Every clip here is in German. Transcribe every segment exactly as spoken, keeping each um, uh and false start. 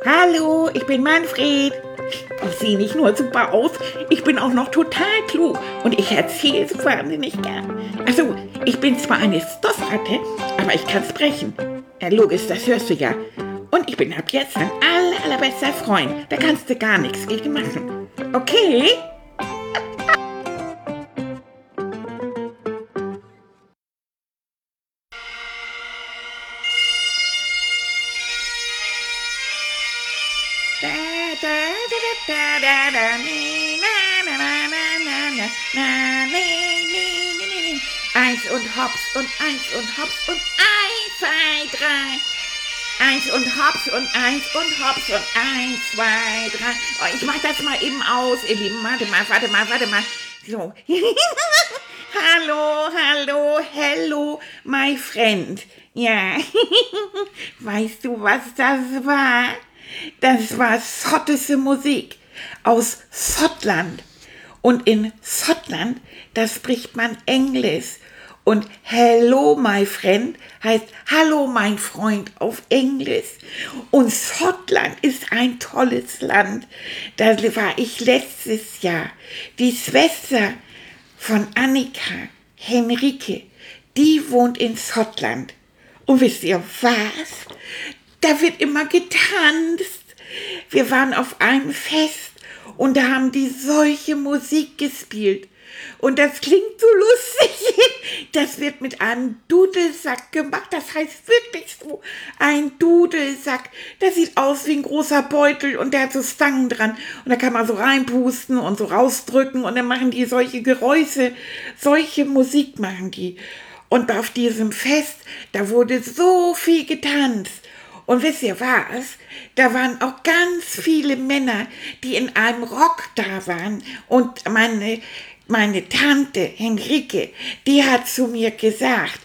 Hallo, ich bin Manfred. Ich sehe nicht nur super aus, ich bin auch noch total klug und ich erzähle so wahnsinnig gern. Also, ich bin zwar eine Stoffratte, aber ich kann sprechen. Ja, logisch, das hörst du ja. Und ich bin ab jetzt dein aller, allerbester Freund. Da kannst du gar nichts gegen machen. Okay? Eins und hops und eins und hops und eins, zwei, drei. Eins und hops und eins und hops und eins, zwei, drei. Oh, ich mach das mal eben aus, ihr Lieben. Warte mal, warte mal, warte mal. So. Hallo, hallo, hello, my friend. Ja. Weißt du, was das war? Das war schottische Musik aus Schottland. Und in Schottland, da spricht man Englisch. Und hello, my friend heißt hallo, mein Freund auf Englisch. Und Schottland ist ein tolles Land. Da war ich letztes Jahr. Die Schwester von Annika, Henrike, die wohnt in Schottland. Und wisst ihr was? Da wird immer getanzt. Wir waren auf einem Fest und da haben die solche Musik gespielt. Und das klingt so lustig. Das wird mit einem Dudelsack gemacht. Das heißt wirklich so, ein Dudelsack. Das sieht aus wie ein großer Beutel und der hat so Stangen dran. Und da kann man so reinpusten und so rausdrücken und dann machen die solche Geräusche. Solche Musik machen die. Und auf diesem Fest, da wurde so viel getanzt. Und wisst ihr was? Da waren auch ganz viele Männer, die in einem Rock da waren. Und meine, meine Tante Henrike, die hat zu mir gesagt,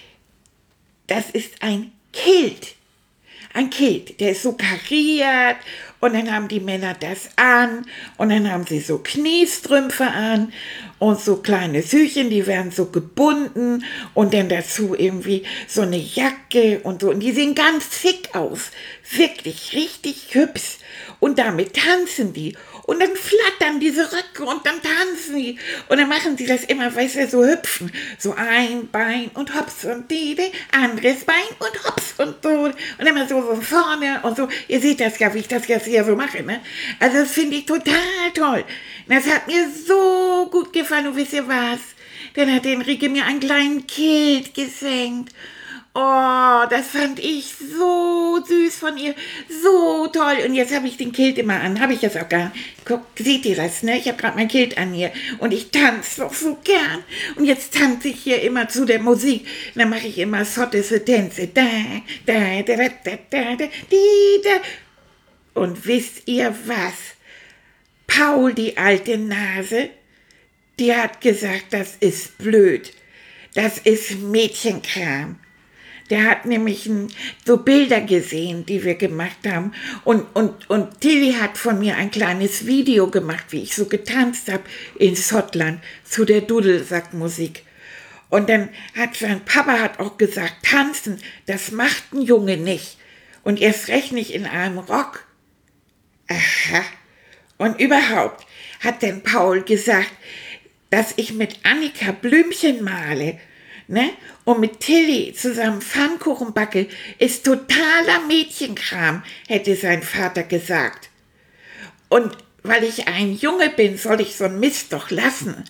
das ist ein Kilt. Ein Kilt, der ist so kariert und dann haben die Männer das an und dann haben sie so Kniestrümpfe an und so kleine Süchen, die werden so gebunden und dann dazu irgendwie so eine Jacke und so. Und die sehen ganz schick aus, wirklich richtig hübsch und damit tanzen die. Und dann flattern diese Röcke und dann tanzen die. Und dann machen sie das immer, weißt du, so hüpfen. So ein Bein und hops und die, die, anderes Bein und hops und so. Und immer so, so vorne und so. Ihr seht das ja, wie ich das jetzt hier so mache, ne? Also das finde ich total toll. Das hat mir so gut gefallen. Und wisst ihr was? Dann hat Henrike mir einen kleinen Kilt geschenkt. Oh, das fand ich so süß von ihr, so toll. Und jetzt habe ich den Kilt immer an, habe ich jetzt auch gar nicht. Guck, seht ihr das, ne? Ich habe gerade mein Kilt an hier und ich tanze doch so gern. Und jetzt tanze ich hier immer zu der Musik. Und dann mache ich immer schottische Tänze. Da, da, da, da, da, da, da, die, da. Und wisst ihr was? Paul, die alte Nase, die hat gesagt, das ist blöd. Das ist Mädchenkram. Der hat nämlich ein, so Bilder gesehen, die wir gemacht haben. Und, und, und Tilly hat von mir ein kleines Video gemacht, wie ich so getanzt habe in Schottland zu der Dudelsackmusik. Und dann hat sein Papa hat auch gesagt, tanzen, das macht ein Junge nicht. Und erst recht nicht in einem Rock. Aha. Und überhaupt hat dann Paul gesagt, dass ich mit Annika Blümchen male. Ne? Und mit Tilly zusammen Pfannkuchen backe, ist totaler Mädchenkram, hätte sein Vater gesagt. Und weil ich ein Junge bin, soll ich so einen Mist doch lassen.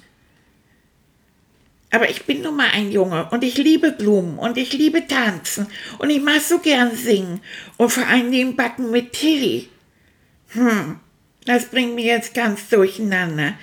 Aber ich bin nun mal ein Junge und ich liebe Blumen und ich liebe Tanzen und ich mag so gern singen und vor allem den Backen mit Tilly. Hm, das bringt mich jetzt ganz durcheinander.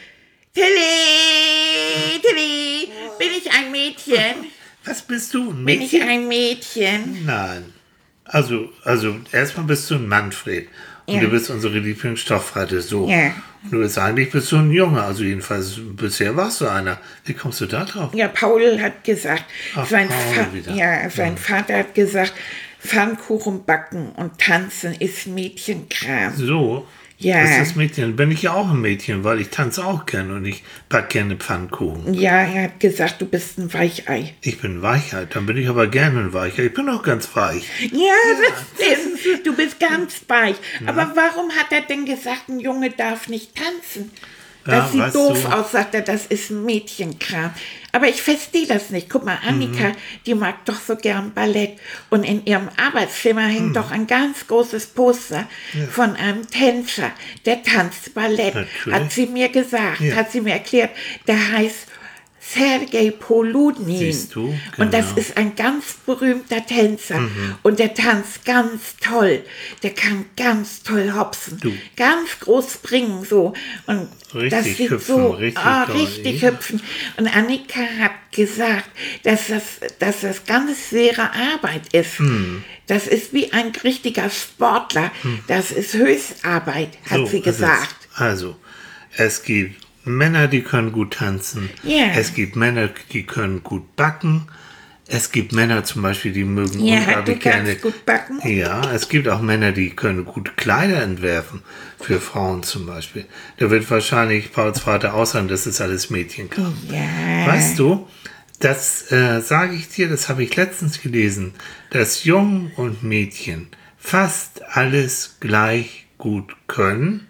Tilly, Tilly, bin ich ein Mädchen? Was bist du, ein Bin Mädchen? ich ein Mädchen? Nein. Also, also erstmal bist du ein Manfred. Und Ja. du bist unsere Lieblingsstoffratte, so. Ja. Und du bist eigentlich bist du ein Junge, also jedenfalls bisher warst du einer. Wie kommst du da drauf? Ja, Paul hat gesagt, Ach, sein, Paul Fa- wieder. ja, sein Vater hat gesagt, Pfannkuchen backen und tanzen ist Mädchenkram. So, Ja. Das ist das Mädchen. Bin ich ja auch ein Mädchen, weil ich tanze auch gerne und ich back gerne Pfannkuchen. Ja, er hat gesagt, du bist ein Weichei. Ich bin Weichei, dann bin ich aber gerne ein Weichei. Ich bin auch ganz weich. Ja, das stimmt. Du bist ganz weich. Aber warum hat er denn gesagt, ein Junge darf nicht tanzen? Das Ja, sieht weißt doof du- aus, sagt er, das ist ein Mädchenkram. Aber ich verstehe das nicht. Guck mal, Annika, Mhm. die mag doch so gern Ballett. Und in ihrem Arbeitszimmer hängt doch ein ganz großes Poster von einem Tänzer, der tanzt Ballett. Natürlich. Hat sie mir gesagt, Ja. hat sie mir erklärt. Der heißt Sergei Poludnin. Siehst du, Und das genau. Mhm. ist ein ganz berühmter Tänzer. Und der tanzt ganz toll. Der kann ganz toll hopsen. Du. Ganz groß springen so. Und Richtig das sieht hüpfen, so richtig ah, toll, richtig ja. hüpfen. Und Annika hat gesagt, dass das, dass das ganz schwere Arbeit ist. Hm. Das ist wie ein richtiger Sportler. Das ist Höchstarbeit, hat So sie ist es. gesagt. Also, es gibt Männer, die können gut tanzen. Ja. Es gibt Männer, die können gut backen. Es gibt Männer zum Beispiel, die mögen Ja, du unglaublich gerne. kannst gut backen. Ja, es gibt auch Männer, die können gut Kleider entwerfen. Für Frauen zum Beispiel. Da wird wahrscheinlich Pauls Vater auch sagen, das ist alles Mädchenkram. Ja. Weißt du, das äh, sage ich dir, das habe ich letztens gelesen, dass Jungen und Mädchen fast alles gleich gut können,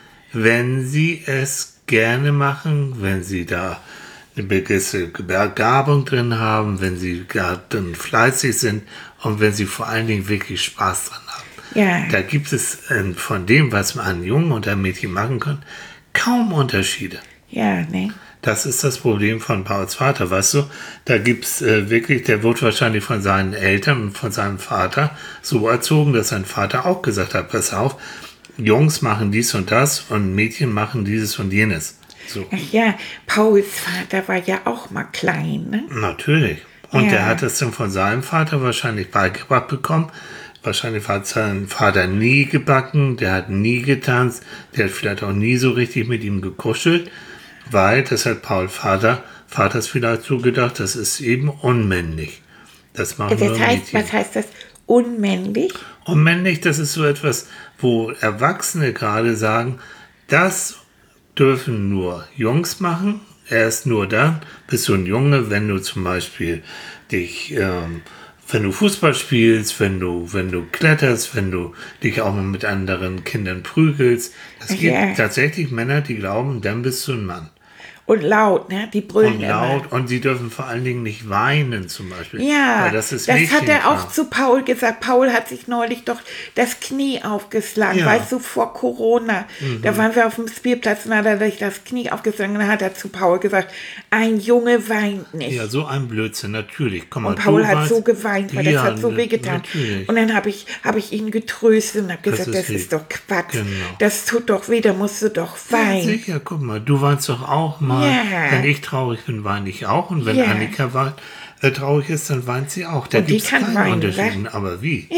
wenn sie es gerne machen, wenn sie da eine gewisse Begabung drin haben, wenn sie gar dann fleißig sind und wenn sie vor allen Dingen wirklich Spaß dran haben. Ja. Da gibt es äh, von dem, was man ein Jungen und ein Mädchen machen kann, kaum Unterschiede. Ja, ne? Das ist das Problem von Pauls Vater, weißt du? Da gibt's äh, wirklich, der wurde wahrscheinlich von seinen Eltern und von seinem Vater so erzogen, dass sein Vater auch gesagt hat, pass auf, Jungs machen dies und das und Mädchen machen dieses und jenes. So, Ach ja, Pauls Vater war ja auch mal klein, ne? natürlich. Und Ja. der hat es dann von seinem Vater wahrscheinlich beigebracht bekommen. Wahrscheinlich hat sein Vater nie gebacken, der hat nie getanzt, der hat vielleicht auch nie so richtig mit ihm gekuschelt, weil, das hat Paul Vater, Vaters vielleicht so gedacht, das ist eben unmännlich. Das machen nur Das heißt, Mädchen. was heißt das? Unmännlich? Und männlich, das ist so etwas, wo Erwachsene gerade sagen, das dürfen nur Jungs machen. Erst nur dann bist du ein Junge, wenn du zum Beispiel dich, ähm, wenn du Fußball spielst, wenn du, wenn du kletterst, wenn du dich auch mal mit anderen Kindern prügelst. Es gibt Ja. tatsächlich Männer, die glauben, dann bist du ein Mann. Und laut, ne? Die brüllen Und immer. laut, und sie dürfen vor allen Dingen nicht weinen zum Beispiel. Ja, Weil das ist das hat er auch Mädchenkram. zu Paul gesagt. Paul hat sich neulich doch das Knie aufgeschlagen, Ja. Mhm. weißt du, vor Corona. Da waren wir auf dem Spielplatz und hat er sich das Knie aufgeschlagen. Und dann hat er zu Paul gesagt, ein Junge weint nicht. Ja, so ein Blödsinn, natürlich. Komm mal, Und Paul du hat weißt- so geweint, weil Ja, das hat so na- wehgetan. natürlich. Und dann habe ich, hab ich ihn getröstet und habe Das gesagt, ist das lieb. ist doch Quatsch. Genau. Das tut doch weh, da musst du doch Ja, weinen. sicher, guck mal, du weinst doch auch mal. Ja. Wenn ich traurig bin, weine ich auch. Und wenn Ja. Annika weint, äh, traurig ist, dann weint sie auch. Da Und die gibt es kann keinen weinen, Unterschied. Aber wie?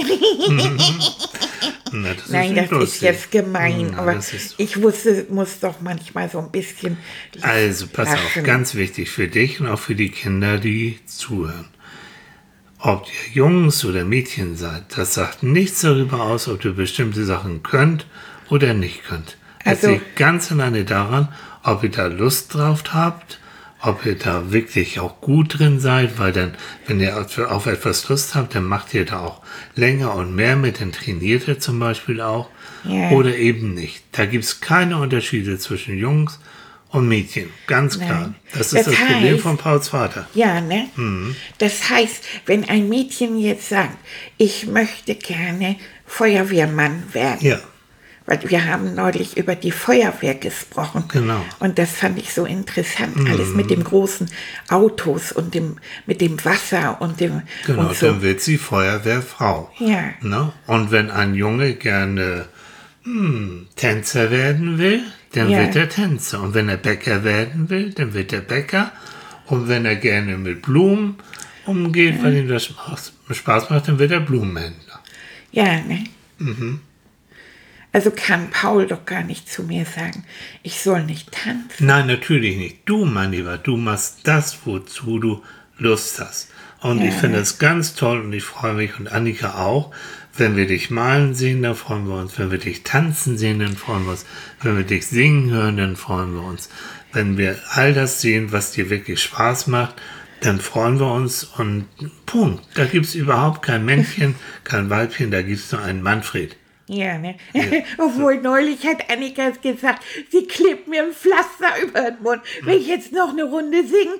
Na, das Nein, ist das nicht ist lustig. jetzt gemein, Na, aber das ist- ich wusste, muss doch manchmal so ein bisschen Also, pass lachen. auf, ganz wichtig für dich und auch für die Kinder, die zuhören. Ob ihr Jungs oder Mädchen seid, das sagt nichts darüber aus, ob ihr bestimmte Sachen könnt oder nicht könnt. Es Also- liegt ganz alleine daran, ob ihr da Lust drauf habt, ob ihr da wirklich auch gut drin seid, weil dann, wenn ihr auf, auf etwas Lust habt, dann macht ihr da auch länger und mehr mit, dann trainiert ihr zum Beispiel auch Ja. oder eben nicht. Da gibt es keine Unterschiede zwischen Jungs und Mädchen, ganz klar. Nein. Das ist Das das, Problem heißt- von Pauls Vater. Ja, ne? Mhm. Das heißt, wenn ein Mädchen jetzt sagt, ich möchte gerne Feuerwehrmann werden. Ja, Weil wir haben neulich über die Feuerwehr gesprochen. Genau. Mhm. Und das fand ich so interessant. Alles mit dem großen Autos und dem, mit dem Wasser und dem genau, und so. dann wird sie Feuerwehrfrau. Ja. Ne? Und wenn ein Junge gerne hm, Tänzer werden will, dann Ja. wird er Tänzer. Und wenn er Bäcker werden will, dann wird er Bäcker. Und wenn er gerne mit Blumen umgeht, weil ihm das Spaß, Spaß macht, dann wird er Blumenhändler. Ja, ne? Mhm. Also kann Paul doch gar nicht zu mir sagen, ich soll nicht tanzen. Nein, natürlich nicht. Du, mein Lieber, du machst das, wozu du Lust hast. Und Ja. ich finde es ganz toll und ich freue mich und Annika auch. Wenn wir dich malen sehen, dann freuen wir uns. Wenn wir dich tanzen sehen, dann freuen wir uns. Wenn wir dich singen hören, dann freuen wir uns. Wenn wir all das sehen, was dir wirklich Spaß macht, dann freuen wir uns und Punkt. Da gibt es überhaupt kein Männchen, kein Weibchen, da gibt es nur einen Manfred. Ja, ne? Obwohl neulich hat Annika gesagt, sie klebt mir ein Pflaster über den Mund, wenn ich jetzt noch eine Runde singe.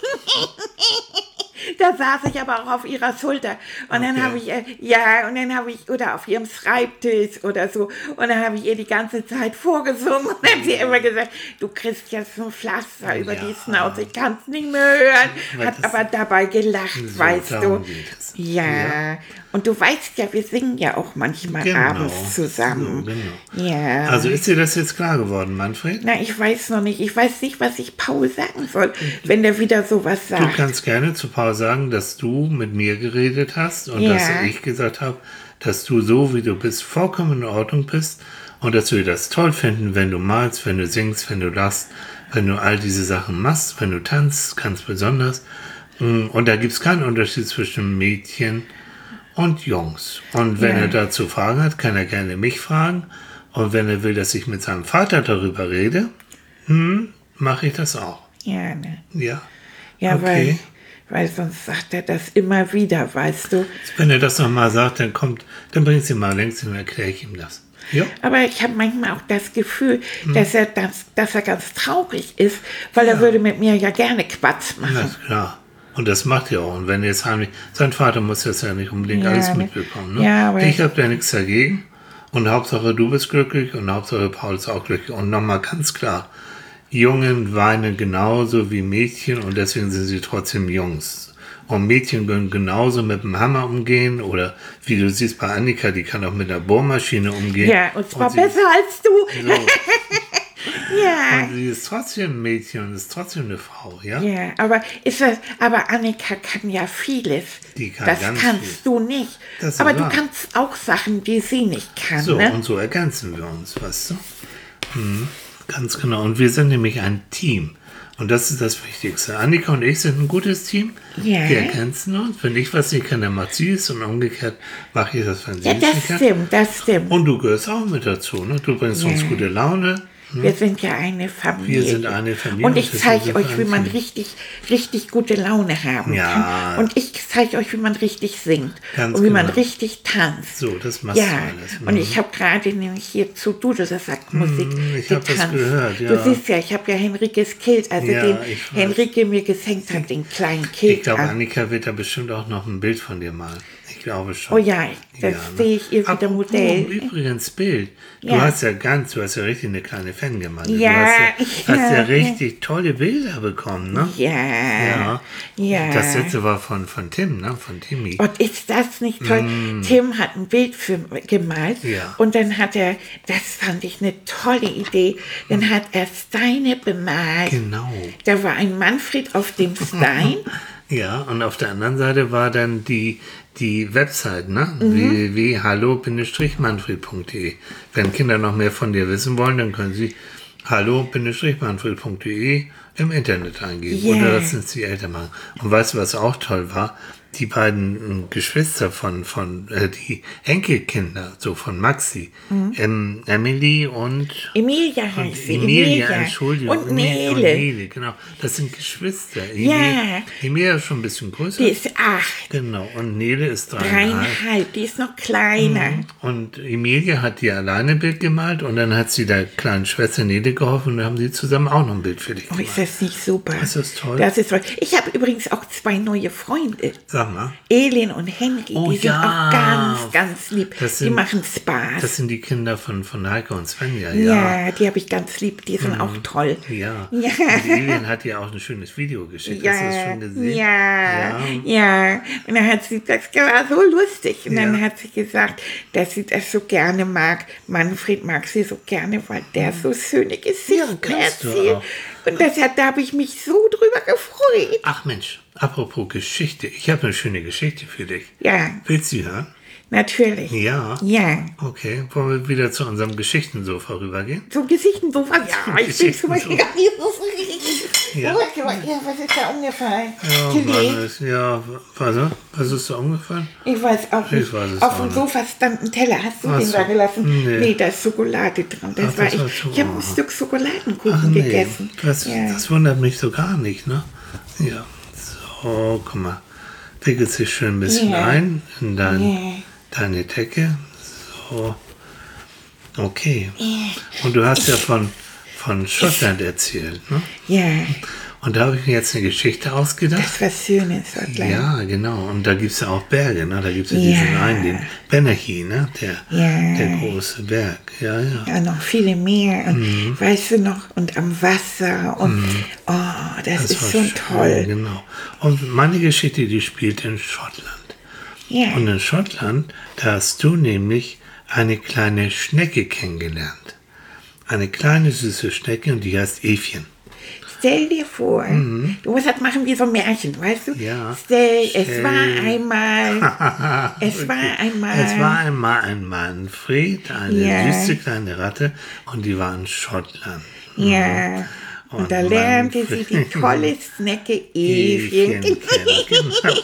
Da saß ich aber auch auf ihrer Schulter. Und dann Okay. habe ich, äh, ja, und dann habe ich, oder auf ihrem Schreibtisch oder so, und dann habe ich ihr die ganze Zeit vorgesungen. Und dann hat sie immer gesagt, du kriegst jetzt ein Pflaster über Ja. die Schnauze, ich kann es nicht mehr hören. Weil Hat das- aber dabei gelacht, So, weißt du. darum geht es. Ja. Ja. Und du weißt ja, wir singen ja auch manchmal Genau. abends zusammen. So, genau. Ja. Also ist dir das jetzt klar geworden, Manfred? Na, ich weiß noch nicht. Ich weiß nicht, was ich Paul sagen soll, wenn der wieder sowas Du sagt. kannst gerne zu Paul sagen, dass du mit mir geredet hast und Ja. dass ich gesagt habe, dass du so, wie du bist, vollkommen in Ordnung bist und dass wir das toll finden, wenn du malst, wenn du singst, wenn du lachst, wenn du all diese Sachen machst, wenn du tanzt, ganz besonders. Und da gibt es keinen Unterschied zwischen Mädchen und Jungs. Und wenn Ja. er dazu Fragen hat, kann er gerne mich fragen. Und wenn er will, dass ich mit seinem Vater darüber rede, hm, mache ich das auch. Ja, ne? Ja. Ja, Okay. weil, weil sonst sagt er das immer wieder, weißt du. Wenn er das nochmal sagt, dann kommt, dann bringt sie mal längst und erkläre ich ihm das. Ja. Aber ich habe manchmal auch das Gefühl, Hm. dass, er das, dass er ganz traurig ist, weil er würde mit mir ja gerne Quatsch Na machen. klar. Und das macht er auch. Und wenn jetzt heimlich, sein Vater muss das ja nicht unbedingt Ja, alles ne? mitbekommen. Ne? Ja, aber- ich habe da nichts dagegen. Und Hauptsache du bist glücklich und Hauptsache Paul ist auch glücklich. Und nochmal ganz klar, Jungen weinen genauso wie Mädchen und deswegen sind sie trotzdem Jungs. Und Mädchen können genauso mit dem Hammer umgehen oder wie du siehst bei Annika, die kann auch mit der Bohrmaschine umgehen. Ja, und zwar sie- besser als du. So. Ja. Und sie ist trotzdem ein Mädchen und ist trotzdem eine Frau, ja? Ja, aber ist das, aber Annika kann ja vieles. Die kann das ganz kannst viel. du nicht. Das ist aber du wahr. kannst auch Sachen, die sie nicht kann. So, ne? und so ergänzen wir uns, weißt du? Hm, ganz genau. Und wir sind nämlich ein Team. Und das ist das Wichtigste. Annika und ich sind ein gutes Team. Ja. Wir ergänzen uns. Wenn ich was nicht kann, dann macht sie es. Und umgekehrt mache ich das, wenn sie Ja, es das nicht kann. stimmt, das stimmt. Und du gehörst auch mit dazu. Ne? Du bringst uns Ja. gute Laune. Wir sind ja eine Familie. Wir sind eine Familie Und ich und zeige deswegen euch, sind wie wir man ein Team. richtig, richtig gute Laune haben Ja. kann. Und ich zeige euch, wie man richtig singt. Ganz und wie man genau. richtig tanzt. So, das machst Ja, du alles. und ich habe gerade nämlich hier zu Dudelsack-Musik ich hab das getanzt. gehört, ja. Du siehst ja, ich habe ja Henrikes Kilt, also Ja, den ich weiß. Henrike mir geschenkt hat, den kleinen Kilt Ich glaube, an. Annika wird da bestimmt auch noch ein Bild von dir malen. Ich glaube schon. Oh ja, das Ja, ne? sehe ich ihr wieder Apropos, Modell. Übrigens Bild. Du Ja. hast ja ganz, du hast ja richtig eine kleine Fangemeinde. Ja, du hast ja, ich- hast ja ja. richtig tolle Bilder bekommen, ne? Ja, Ja. ja. Das letzte war von, von Tim, ne? Von Timmy. Und ist das nicht toll? Tim hat ein Bild für, gemalt Mm. Ja. und dann hat er, das fand ich eine tolle Idee, dann hat er Steine bemalt. Genau. Da war ein Manfred auf dem Stein. Ja, und auf der anderen Seite war dann die, die Website, ne? Mhm. w w w punkt hallo manfred punkt de. Wenn Kinder noch mehr von dir wissen wollen, dann können sie hallo manfred punkt de im Internet eingeben. Yeah. Oder das sind die Eltern machen. Und weißt du, was auch toll war? Die beiden äh, Geschwister von, von äh, die Enkelkinder, so von Maxi, ähm, Emily und Emilia heißt sie. Emilia, Entschuldigung. Und Emilia Nele. Und Nele, genau. Das sind Geschwister. Ja. Emilia, Emilia ist schon ein bisschen größer. Die ist acht, Genau. Und Nele ist dreieinhalb. dreieinhalb, die ist noch kleiner. Und Emilia hat dir alleine ein Bild gemalt und dann hat sie der kleinen Schwester Nele geholfen und dann haben sie zusammen auch noch ein Bild für dich Oh, gemalt. ist das nicht super? Das ist toll. Das ist toll. Ich habe übrigens auch zwei neue Freunde. Sag mal. Elin und Henry, Oh die sind ja. auch ganz, ganz lieb. Das die sind- machen Spaß. Das sind die Kinder von, von Heike und Svenja, ja. ja, die habe ich ganz lieb. Die sind auch toll. Ja. Ja. Und Elin hat dir auch ein schönes Video geschickt. Hast du das schon gesehen? Ja, ja. Und dann hat sie, das war so lustig. Und dann Ja. hat sie gesagt, dass sie das so gerne mag. Manfred mag sie so gerne, weil der so schöne Geschichten kannst du erzählt. auch. Und das hat, da habe ich mich so drüber gefreut. Ach Mensch, apropos Geschichte. Ich habe eine schöne Geschichte für dich. Ja, Willst du hören? natürlich. Ja. Ja. Okay, wollen wir wieder zu unserem Geschichtensofa rübergehen? So Geschichten, so was. Ja, ich bin zum Beispiel gar nicht so Ja. Oh, ja, was ist da umgefallen? Ja, Tilly, Mann, ist, ja, was, was ist da umgefallen? ich weiß auch nicht. Ich weiß es Auf auch dem nicht. Sofa stand ein Teller. Hast du Ach den so. da gelassen? Nee. Nee, da ist Schokolade dran. Das Ach, war das ich. war Schoko- Ich habe ein Stück Schokoladenkuchen Ach nee, gegessen. das, ja. das wundert mich so gar nicht, ne? Ja, so, guck mal. Wickelst dich schön ein bisschen Ja. ein in dein, Ja. deine Decke. So, okay. Und du hast ja von, von Schottland erzählt, ne? Ja, Und da habe ich mir jetzt eine Geschichte ausgedacht. das war schön in Schottland. Ja, genau. Und da gibt es ja auch Berge, ne? Da gibt es ja Ja. diesen einen, den Benachy, ne? Der, Ja. der große Berg. Ja, ja. Ja, noch viele mehr. Und Mhm. weißt du noch, und am Wasser. Und oh, das, ist war schon schön, toll. Genau. Und meine Geschichte, die spielt in Schottland. Ja. Und in Schottland, da hast du nämlich eine kleine Schnecke kennengelernt. Eine kleine süße Schnecke und die heißt Evchen. Stell dir vor, du musst das machen wie so ein Märchen, weißt du? Mhm. Ja. Stell, es Stell- war einmal, es war einmal. Es war einmal ein Manfred, eine Ja. süße kleine Ratte und die war in Schottland. Ja. Und, Und da lernte sie die Manfred- tolle Schnecke Evchen Evchen. kennen, genau.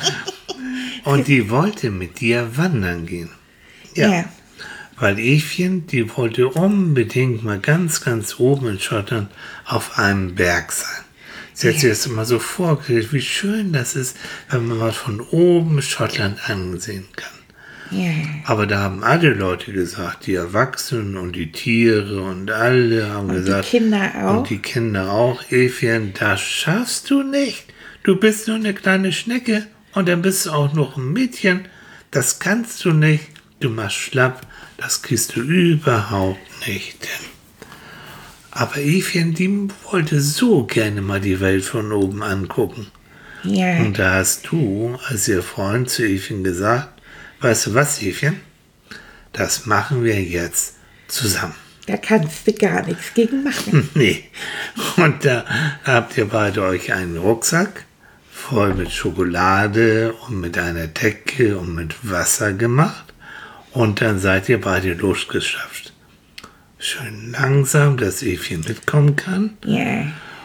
Und die wollte mit dir wandern gehen. Ja. Weil Evchen, die wollte unbedingt mal ganz, ganz oben in Schottland auf einem Berg sein. Sie hat sich das immer so vorgestellt, wie schön das ist, wenn man mal von oben Schottland ansehen kann. Ja. Aber da haben alle Leute gesagt, die Erwachsenen und die Tiere und alle haben Und die gesagt, Kinder auch. und die Kinder auch, Evchen, das schaffst du nicht. Du bist nur eine kleine Schnecke und dann bist du auch noch ein Mädchen. Das kannst du nicht. Du machst schlapp. Das kriegst du überhaupt nicht hin. Aber Evchen, die wollte so gerne mal die Welt von oben angucken. Ja. Und da hast du, als ihr Freund zu Evchen gesagt, weißt du was, Evchen? Das machen wir jetzt zusammen. Da kannst du gar nichts gegen machen. Nee. Und da habt ihr beide euch einen Rucksack voll mit Schokolade und mit einer Decke und mit Wasser gemacht. Und dann seid ihr beide losgeschafft. Schön langsam, dass Evchen mitkommen kann. Ja.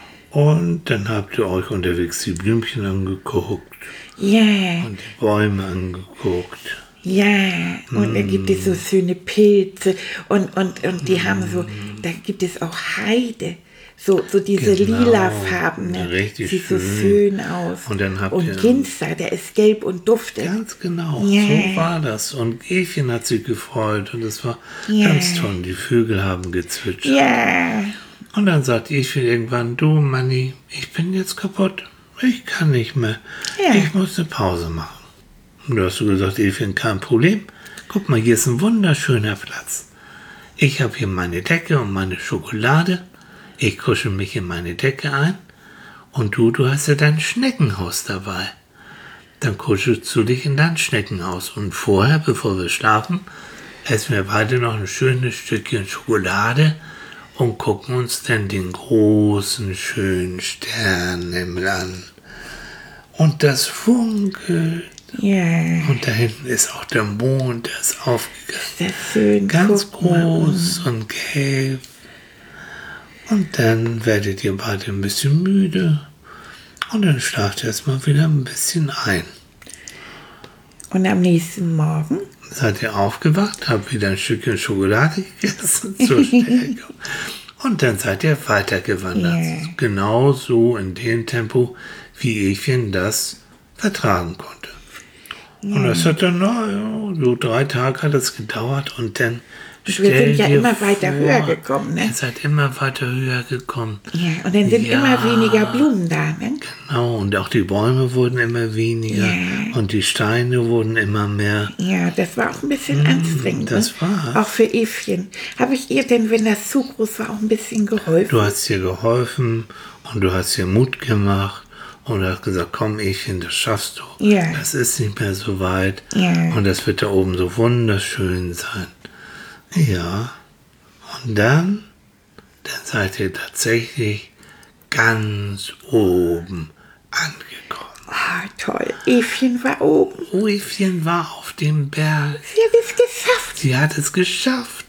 Und dann habt ihr euch unterwegs die Blümchen angeguckt Ja. und die Bäume angeguckt. Ja, und da gibt es so schöne Pilze und, und, und die haben so, da gibt es auch Heide, so, so diese Genau, lilafarbene, richtig sieht so schön. schön aus. Und dann habt und ihr- Ginster, der ist gelb und duftet. Ganz genau, Ja. so war das. Und Evchen hat sich gefreut und es war Ja. ganz toll. Die Vögel haben gezwitschert. Ja, Und dann sagt Evchen irgendwann, du Manni, ich bin jetzt kaputt. Ich kann nicht mehr. Ja. Ich muss eine Pause machen. Und du hast du gesagt, Evchen, kein Problem. Guck mal, hier ist ein wunderschöner Platz. Ich habe hier meine Decke und meine Schokolade. Ich kuschel mich in meine Decke ein. Und du, du hast ja dein Schneckenhaus dabei. Dann kuschelst du dich in dein Schneckenhaus. Und vorher, bevor wir schlafen, essen wir beide noch ein schönes Stückchen Schokolade und gucken uns dann den großen, schönen Sternenhimmel an. Und das funkelt. ja, Und da hinten ist auch der Mond, der ist aufgegangen. das ist schön. Ganz Guck mal. groß und gelb. Und dann werdet ihr beide ein bisschen müde. Und dann schlaft ihr erstmal wieder ein bisschen ein. Und am nächsten Morgen, Seid ihr aufgewacht, habt wieder ein Stückchen Schokolade gegessen zur Stärkung. Und dann seid ihr weitergewandert. Ja. Genauso in dem Tempo, wie Evchen das vertragen konnte. Und das hat dann, na, ja, so drei Tage hat es gedauert und dann wir stell sind ja dir immer weiter vor, höher gekommen, ne? Ihr seid immer weiter höher gekommen. Ja, und dann sind Ja. immer weniger Blumen da, ne? Genau, und auch die Bäume wurden immer weniger Ja. und die Steine wurden immer mehr. Ja, das war auch ein bisschen anstrengend. das ne? war. Auch für Evchen. Habe ich ihr denn, wenn das zu groß war, auch ein bisschen geholfen? Du hast ihr geholfen und du hast ihr Mut gemacht und du hast gesagt, komm Evchen, das schaffst du. Ja. Das ist nicht mehr so weit Ja. und das wird da oben so wunderschön sein. Ja, und dann, dann seid ihr tatsächlich ganz oben angekommen. Ah, toll. Evchen war oben. Evchen war auf dem Berg. Sie hat es geschafft. Sie hat es geschafft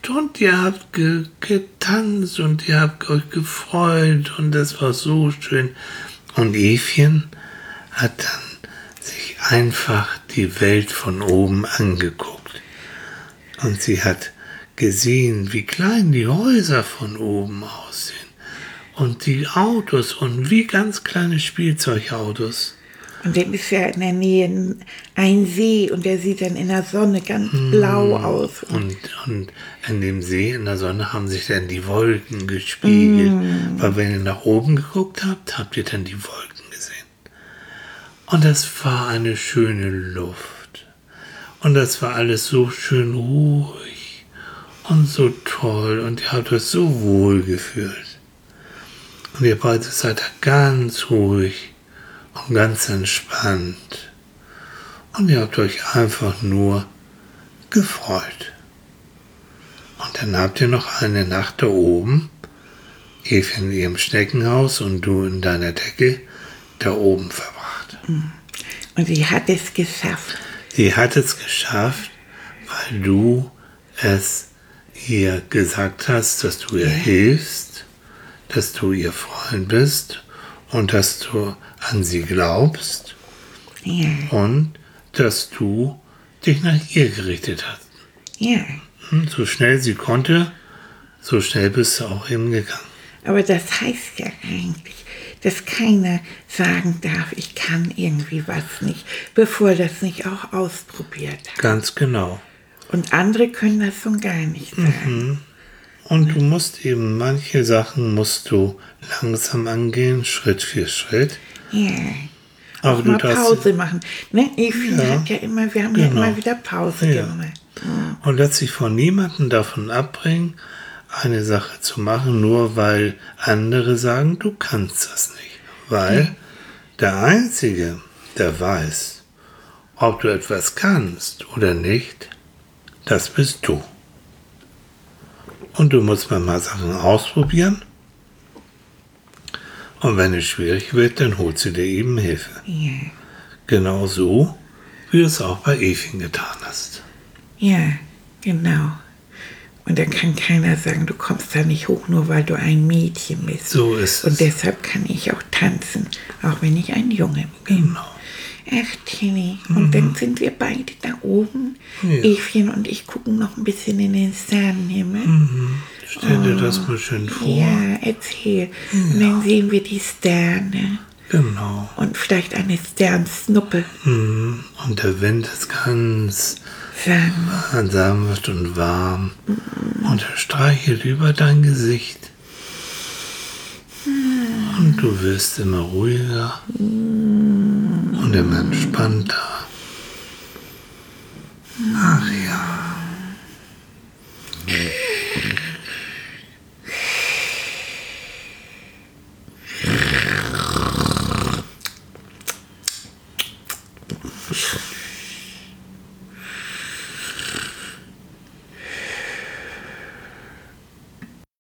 gelacht und ihr habt ge getanzt und ihr habt euch gefreut und das war so schön. Und Evchen hat dann sich einfach die Welt von oben angeguckt. Und sie hat gesehen, wie klein die Häuser von oben aussehen. Und die Autos und wie ganz kleine Spielzeugautos. Und dann ist ja in der Nähe ein See und der sieht dann in der Sonne ganz blau aus. Und, und in dem See, in der Sonne, haben sich dann die Wolken gespiegelt. Mm. Weil wenn ihr nach oben geguckt habt, habt ihr dann die Wolken gesehen. Und das war eine schöne Luft. Und das war alles so schön ruhig und so toll. Und ihr habt euch so wohl gefühlt. Und ihr beide seid da ganz ruhig und ganz entspannt. Und ihr habt euch einfach nur gefreut. Und dann habt ihr noch eine Nacht da oben, Eve in ihrem Schneckenhaus und du in deiner Decke, da oben verbracht. Und sie hat es geschafft. Sie hat es geschafft, weil du es ihr gesagt hast, dass du ihr ja. hilfst, dass du ihr Freund bist und dass du an sie glaubst ja. und dass du dich nach ihr gerichtet hast. Ja. So schnell sie konnte, so schnell bist du auch hingegangen. Aber das heißt ja eigentlich, dass keiner sagen darf, ich kann irgendwie was nicht, bevor das nicht auch ausprobiert hat. Ganz genau. Und andere können das schon gar nicht sagen. Mhm. Und du musst eben, manche Sachen musst du langsam angehen, Schritt für Schritt. Ja. Aber auch du mal darfst, Pause machen. Ne? Evchen ja, hat ja immer, wir haben genau. ja immer wieder Pause ja. gemacht. Ja. Und lass dich von niemandem davon abbringen, eine Sache zu machen, nur weil andere sagen, du kannst das nicht. Weil ja. der Einzige, der weiß, ob du etwas kannst oder nicht, das bist du. Und du musst mal Sachen ausprobieren. Und wenn es schwierig wird, dann holst du dir eben Hilfe. Ja. Genau so, wie du es auch bei Evchen getan hast. Ja, genau. Und dann kann keiner sagen, du kommst da nicht hoch, nur weil du ein Mädchen bist. So ist es. Und deshalb kann ich auch tanzen, auch wenn ich ein Junge bin. Genau. Ach, Tilly. Mhm. Und dann sind wir beide da oben. Ja. Evchen und ich gucken noch ein bisschen in den Sternenhimmel. Mhm. Stell dir oh. das mal schön vor. Ja, erzähl. Ja. Und dann sehen wir die Sterne. Genau. Und vielleicht eine Sternsnuppe. Mhm. Und der Wind ist ganz sanft, sanft und warm. Mhm. Und er streichelt über dein Gesicht. Mhm. Und du wirst immer ruhiger. Mhm. Und immer entspannter. Ach ja.